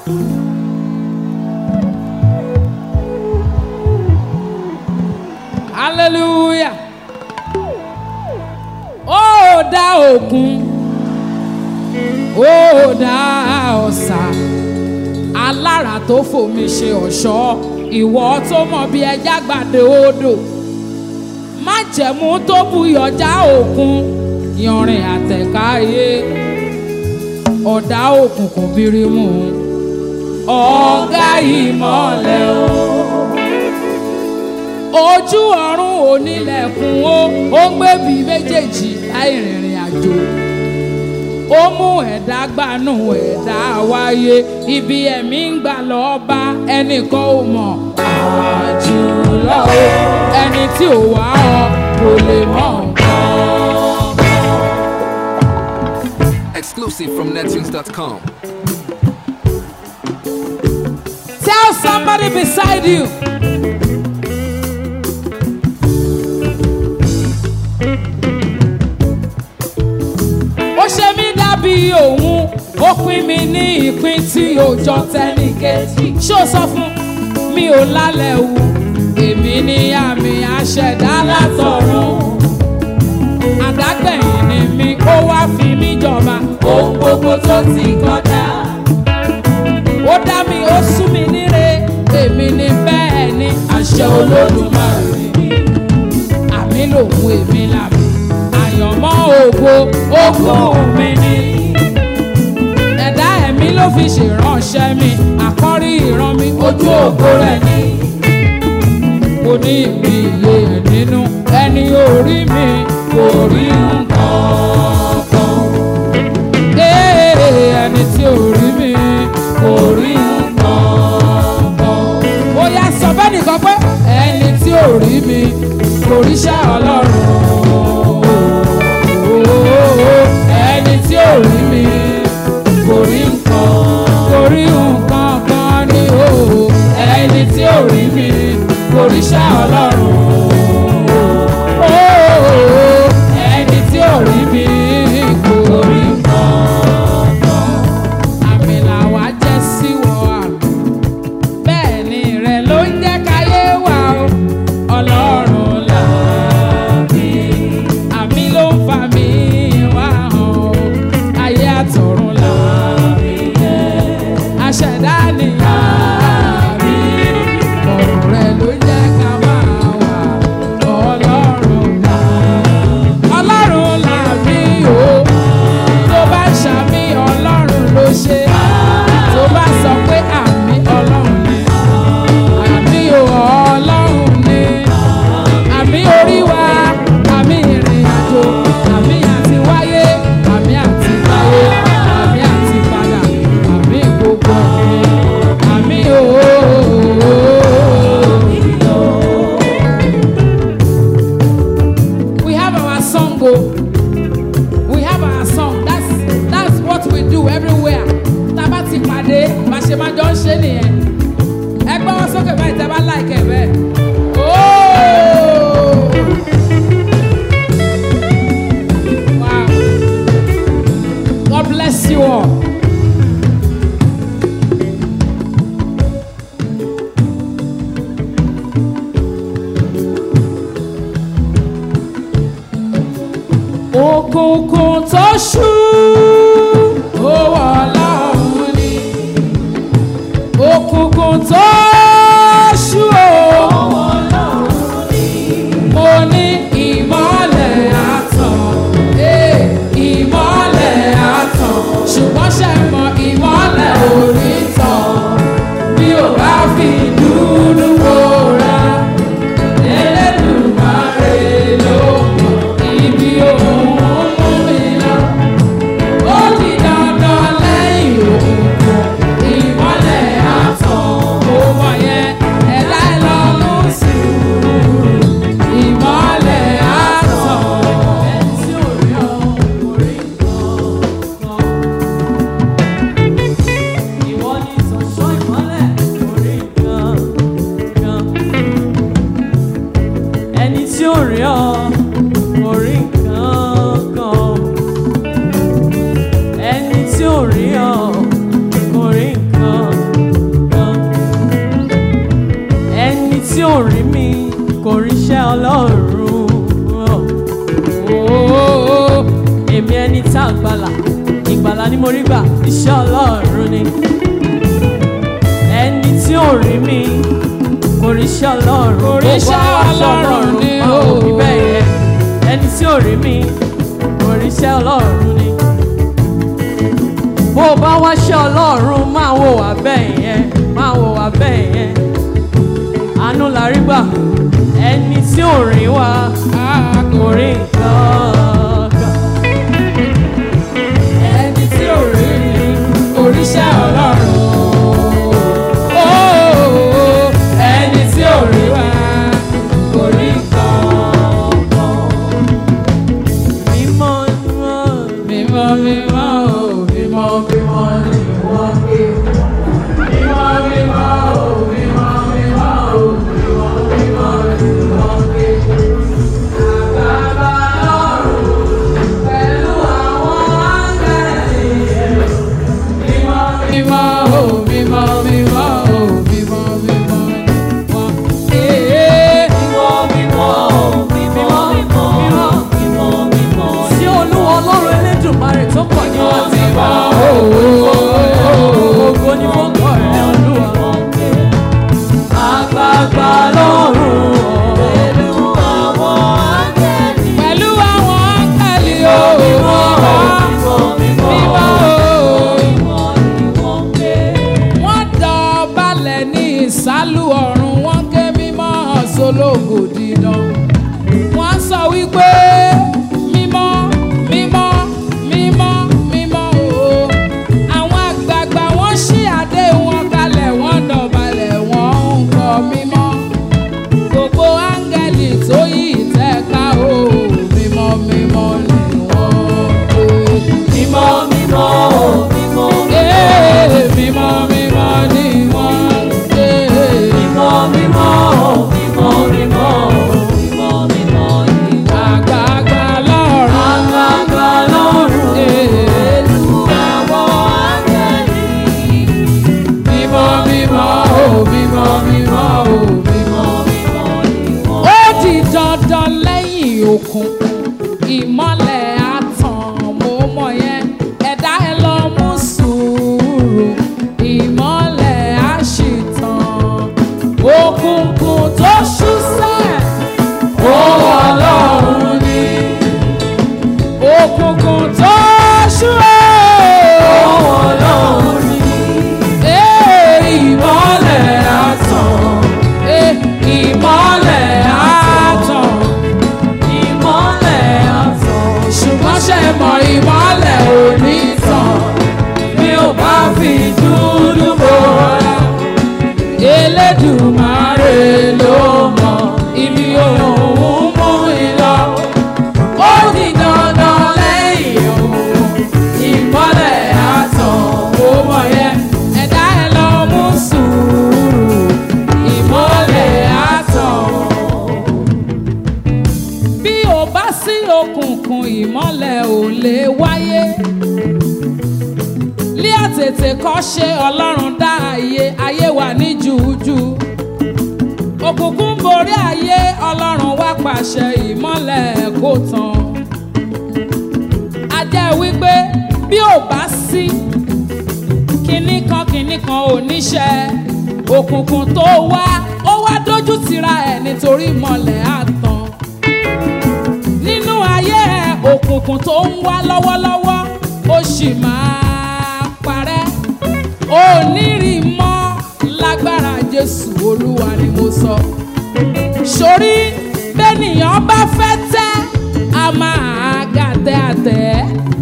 Hallelujah. Ó dá òkun, ó dá ọ̀sà, alára tó fòmi ṣe ọ̀ṣọ́, ìwọ tó mọ̀ bí ẹja gbàdé odò, májẹ̀mú tó buyọ̀ já òkun, yanrìn àtẹ̀káyé, ọ̀dá òkùnkùn bírímù, ọ̀gá ìmọ̀lẹ̀ o. Ojú ọ̀run onílẹ̀kùn ó gbé bí méjèèjì láì rìnrìn àjò. Ó mú ẹ̀dá gbanú ẹ̀dá wáyé, ibi ẹ̀mí ń gbà lọ bá ẹnìkan ò mọ̀ àjùlọ o. Ẹni tí ò wá ọ kò lè mọ̀ nǹkan. Exclusive from nettunes.com. Tell somebody beside you. Ó ṣe mí dàbí òun, ó pín mi ní ìpín tí ó jọ tẹ́nìkejì. Ṣó sọ fún mi ò lálẹ́ wù, èmi ní àmì àṣẹ̀dá látọ̀run. Àdágbẹ̀yìn ni mi, ó wá fi mí jọba ohun gbogbo tó ti kọjá. Ó dá mi, ó sún mi níre, èmi ní bẹ́ẹ̀ ni àṣẹ Olódùmarè. Àmì lòun èmi làmì, àyànmọ́ ògo ogún mi ni. Ẹ̀dá ẹ̀mí ló fi ṣèránṣẹ́ mi, àkọ́rí ìran mi ojú ògo rẹ̀ ni. Mo ní ìmí iye ẹ̀ nínú, ẹni orí mi kò rí nǹkan kan. Ẹni tí ò rí mi kò rí nǹkan kan. Ó yá sọ bẹ́ẹ̀ nìkan pé ẹni tí ò rí mi kò ríṣẹ́ Ọlọ́run. Ẹni tí ò rí mi kò rí nǹkan kan ni o. Ẹni tí ò rí mi kò ríṣẹ́ Ọlọ́run. Ẹni tí ò rí mi kò rí nǹkan kan. Àmì làwa jẹ́ sí wọ àmì, bẹ́ẹ̀ ni rẹ̀ ló ń jẹ́ káyé wà o. Ọlọ́run làmì, àmì ló ń fa mi wá hàn o. Ayé àtọ̀run làmì yẹn, àṣẹ̀dá ni àmì, ọ̀rọ̀ rẹ̀ ló jẹ́ ká máa wà. Ọlọ́run làmì o. Tó bá ṣàmì Ọlọ́run ló ṣe, tó bá sọ pé àmì Ọlọ́run ni, àmì o Ọlọ́run ni, àmì orí wa, àmì ìrìn àjò, àmì àti wáyé, àmì àti wáyé, àmì àti padà, àmì gbogbo àmì o. We have our song o. We have our song. That's what we do everywhere. Tá bá ti pàdé, bá ṣe máa jọ ń ṣe nìyẹn. Ẹ gbọ́ wọn sókè báyìí tẹ́ bá láìkẹ́ bẹ́ẹ̀. Wow. God bless you all. Òkùnkùn tó ṣú, owó Ọlọ́run ni. Òkùnkùn tó ṣú, owó Ọlọ́run ni. Mo ní ìmọ́lẹ̀ àtàn, ìmọ́lẹ̀ àtàn, ṣùgbọ́n ṣe mọ ìmọ́lẹ̀ orí tàn. Bí o bá fi dúdú wòra, Elédùmarè ló mọ ibi òun mú mi lọ. Ó di dandan lẹ́yìn òkùnkùn, ìmọ́lẹ̀ àtàn. Mo mọ̀ yẹn, ẹ̀dá ẹ̀ lọ mú sùúrù. Ìmọ́lẹ̀ àtàn. Ẹni tí ò rí ọ kò rí nǹkan kan. iṣẹ́ Ọlọ́run ni. Ẹni tí ò rí mi kò rí iṣẹ́ Ọlọ́run. Kò rí iṣẹ́ Ọlọ́run ni o. Òbí bẹ́ẹ̀ yẹn. Ẹni tí ò rí mi kò rí iṣẹ́ Ọlọ́run ni. Bó o bá wá iṣẹ́ Ọlọ́run máa wò wá bẹ́ẹ̀ yẹn, máa wò wá bẹ́ẹ̀ yẹn. Àánú la rí gbà. Ẹni tí ò rí wa kò rí nǹkan kan. Ẹni tí ò rí mi kò rí iṣẹ́ Ọlọ́run. Ẹni tí ò rí wa kò rí nǹkan kan. Mímọ́ Mímọ́ mímọ́ o, mímọ́ mímọ́ ni wọ́n gbé. Mímọ́ mímọ́ o, mímọ́ mímọ́ o, mímọ́ mímọ́ ni wọ́n gbé. Àgbààgbà lọ́run pẹ̀lú àwọn áńgẹ́lì rẹ̀. Mímọ́ mímọ́ o, mímọ́ mímọ́ o, mímọ́ mímọ́ ni wọ́n gbé. Mímọ́ mímọ́ o, mímọ́ mímọ́ mímọ́ mímọ́ sí Olúwa Ọlọ́run Elédùmarè tó pọ̀ ní ọtí bá ògo ní fọ́kọ̀ rẹ̀ Olúwa. Àgbààgbà lọ́run pẹ̀lú àwọn áńgẹ́lì. Pẹ̀lú àwọn áńgẹ́lì o. Mímọ́ o. Wọ́n dọ̀bálẹ̀ ní ìsálú ọ̀run, wọ́n ké mímọ́ sólógo dídán. Wọ́n sọ wípé mímọ́ mímọ́ mímọ́ mímọ́ o. Àwọn àgbààgbà wọ́n ṣí adé wọn kalẹ̀, wọ́n dọ̀bálẹ̀ wọ́n ń kọ mímọ́. Gbogbo áńgẹ́lì tó yí ìtẹ́ ká o. Mímọ́ mímọ́ ni wọ́n pè. Mímọ́ mímọ́ o, mímọ́ mímọ́ mímọ́ ni wọ́n pè. Mímọ́ mímọ́ o, mímọ́ mímọ́ mímọ́ mímọ́ ni àgbààgbà lọ́run. Àgbààgbà lọ́run pẹ̀lú àwọn áńgẹ́lì. Mímọ́ mímọ́ o, mímọ́ mímọ́ o, mímọ́ mímọ́ ni wọ́n. Ó di dandan lẹ́yìn òkùnkùn ìmọ́lẹ̀ àtàn, mo mọ̀ yẹn. Ẹ̀dá ẹ lọ mú sùúrù, ìmọ́lẹ̀ á ṣì tàn. Òkùnkùn tó ṣú sẹ́, ó Ọlọ́run ni. Òkùnkùn tó ṣú ó Ọlọ́run ni. Ìmọ́lẹ̀ á tàn, ìmọ́lẹ̀ á tàn, ìmọ́lẹ̀ á tàn. Ṣùgbọ́n ṣe mọ̀ ìmọ́lẹ̀ ò ní tàn bí ó bá fi dúdú bora. Elédùmarè ló mọ̀ ibi òun mú ìlọ. Ó di dandan lẹ́yìn òun ìmọ́lẹ̀ á tàn, ó mọ̀ yẹn. Ẹ̀dá ẹ lọ mú sùúrù, ìmọ́lẹ̀ á tàn. Bí ò bá sí òkùnkùn ìmọ́lẹ̀ ò lè wáyé. Lí àtètè kọ́ ṣe Ọlọ́run dá ayé, ayé wà ní jújú. Òkùnkùn borí ayé, Ọlọ́run wá pàṣẹ ìmọ́lẹ̀ kó tàn. A jẹ́ wípé bí ò bá sí kinní kan ò níṣẹ́. Òkùnkùn tó wá, ó wá dójú tira ẹ̀ nítorí ìmọ́lẹ̀ á tàn. Nínú ayé ẹ̀ òkùnkùn tó ń wá lọ́wọ́lọ́wọ́ ó sì máa parẹ́. Ó ní rí mọ́ lágbára Jésù Olúwa ni mo sọ. Sórí bẹ́nìyàn bá fẹ́ tẹ́, a máa gàtẹ́ àtẹ́.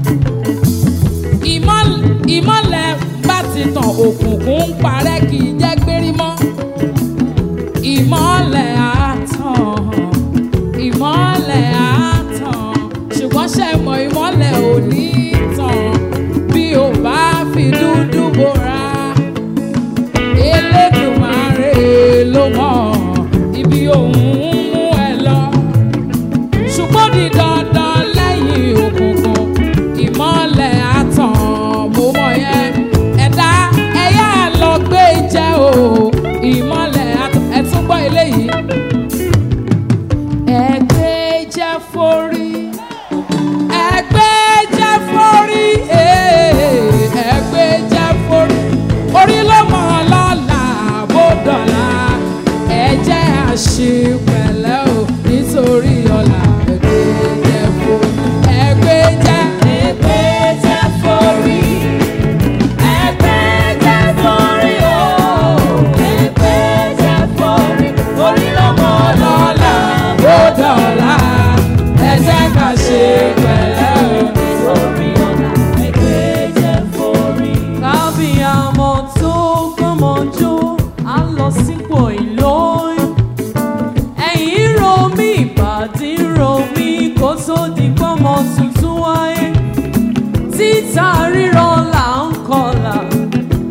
Ìmọ́lẹ̀ bá ti tàn, òkùnkùn ń parẹ́ kì í jẹ́ gbérí mọ́. Ìmọ́lẹ̀ á tàn, ìmọ́lẹ̀ á tàn. Ṣùgbọ́n ṣe mọ̀ ìmọ́lẹ̀ ò ní tàn bí ò bá fi dúdú bora. Elédùmarè ló mọ̀ ibi òun mú ẹ lọ. Ṣùgbọ́n di dandan lẹ́yìn òkùnkùn ìmọ́lẹ̀ á tàn, mo mọ̀ yẹn. Ẹ̀dá ẹ̀yà lọ gbé jẹ́ o.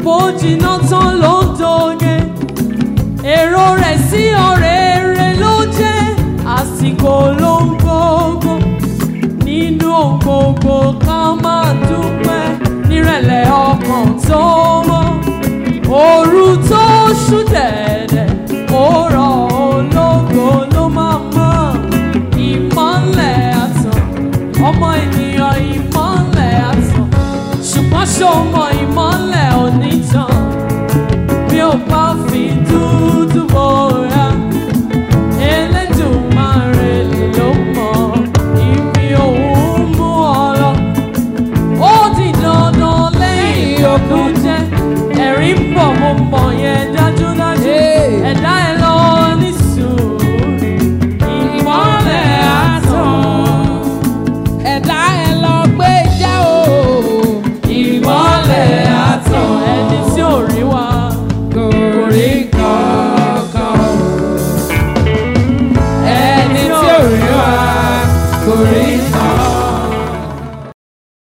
bó jiná tán ló ń doge èrò rẹ̀ sí ọ̀rẹ́ rẹ̀ ló jẹ́ àsìkò ló ń gbogbo nínú ohun gbogbo ká máa dúpẹ́ nírẹ̀lẹ̀ ọkàn tó mọ́ òru tó ṣú dẹ̀dẹ̀ ó rọ̀ ológo ló máa mọ́ ìmọ́lẹ̀ àtàn ọmọ ènìyàn ìmọ́lẹ̀ àtàn ṣùgbọ́n ṣó mọ ìmọ́lẹ̀ onítàn bí ó bá fi dúdú bóra Elédùmarè ló mọ ibi òun mú ọ lọ ó di dandan lẹ́yìn ogun jẹ́ ẹ̀rí ń bọ̀ mo mọ̀ yẹn dájúdájú ẹ̀dá ẹ̀ lọ ní sùúrù ìmọ́lẹ̀ àtàn ẹ̀dá ẹ̀ lọ gbé jẹ́ o. ìmọ́lẹ̀ àtàn ẹni tí ò rí wa kò rí kankan. ẹni tí ò rí wa kò rí